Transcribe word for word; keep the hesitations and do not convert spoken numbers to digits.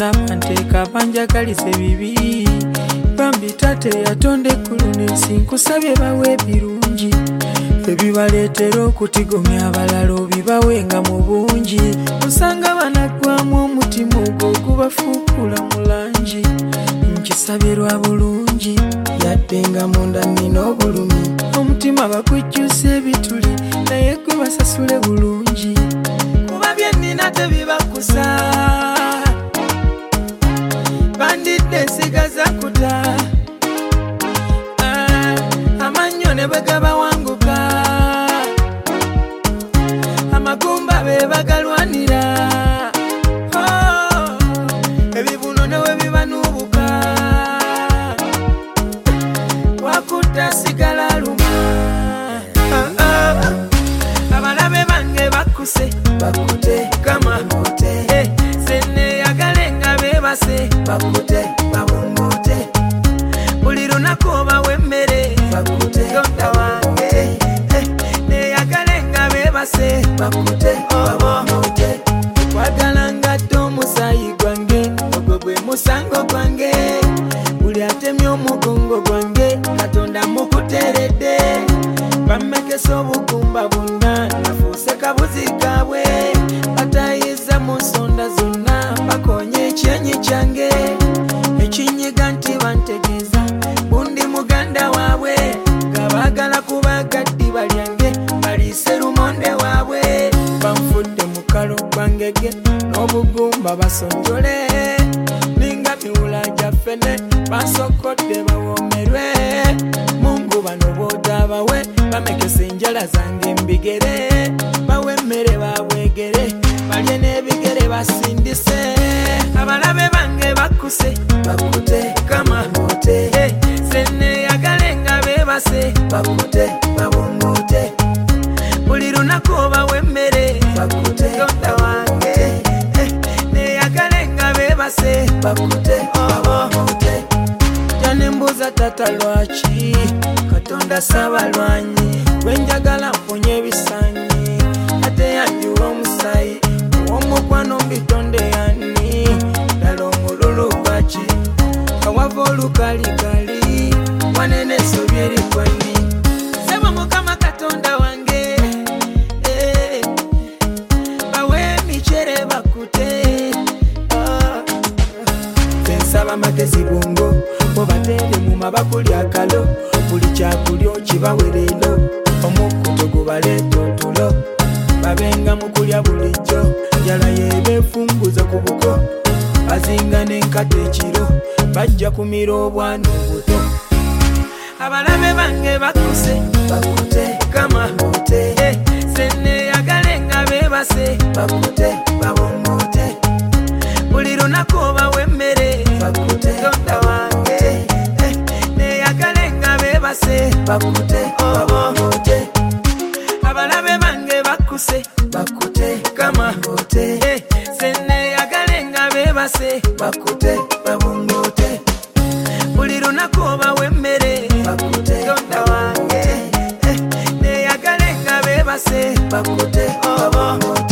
bonna banteeka banjagalize bibi bambi tate yatonde eggulu n'ensi nkusabye bawe ebirungi ebibaleetera okutigomya abalala obibawenga mu bungi osanga banaggwamu omutima ogwo ogubafuukula mu langi nkisabye lwa bulungi yadde nga munda nnina obulumi omutima bakujjusa ebituli naye gwe basasule bulungi kuba bye nnina tebibakusa bandidde nsigaza kuta amannyo ne bwe gabawanguka amagumba be bagalwanira ebibuno ne we bibanuubuka wakutta sigala luma abalabe bange bakuse bakute kama mote sene yagalenga bebase bakute babungote buli lunaku obawa emmere bakute tonda wange ne yagalenga bebase bakute babungote kwagala ngatto omusayi gwange ogwo gwe musango gwange buli atemye omugongo gwange katonda mukuteredde bamekesa obugumba bonna nafuuse kabuzi kaabwe batayiza mu nsonda zonna bakonye ekyenyi kyange ekinyiga nti bantegeeza bundi muganda waabwe nga baagala kubagaddi balyange baliise lumonde waabwe banfudde mu kalo gwangege n'obugumba basonjole ninga miwula gyafene bansokodde bawomerwe mungu bano boodabawe bamekesa enjala zange mbigere bawe emmere babwegere balye n'ebigere basindise abalabe bange bakuse bakute kama mote sene yagalenga bebase bakute babungote buli lunaku obawa emmere bakute tonda wange ne yagalenga bebase bakute babungote janembuza tata lwaki katonda sabalwanyi gwenjagala mponye ebisanyi ate yanjiwa omusayi owomukwano mbitonde yani ddala omululu gwaki kawava olukalikali wanene esobye erikwani sebo mukama katonda wange bawe emicere bakute nsaba magezi bwongo bobatere mu mabakuli akalo buli kyakulya okibawe leero omukuto gubaleeta otulo babenga mu kulya bulijjo njala yebeefunguza ku buko bazinga n'enkata ekiro bajja kumira obwana obuto abalabe bange bakuse bakute kama mote sene yagalenga bebase bakute babongote buli lunaku obawa emmere bakute tonda wange ne yagalenga bebase bakute babongote abalabe bange bakuse bakute kama mote sene yagalenga bebase bakute babongote buli lunaku obawa emmere bakute tonda wange ne yagalenga bebase bakute babongote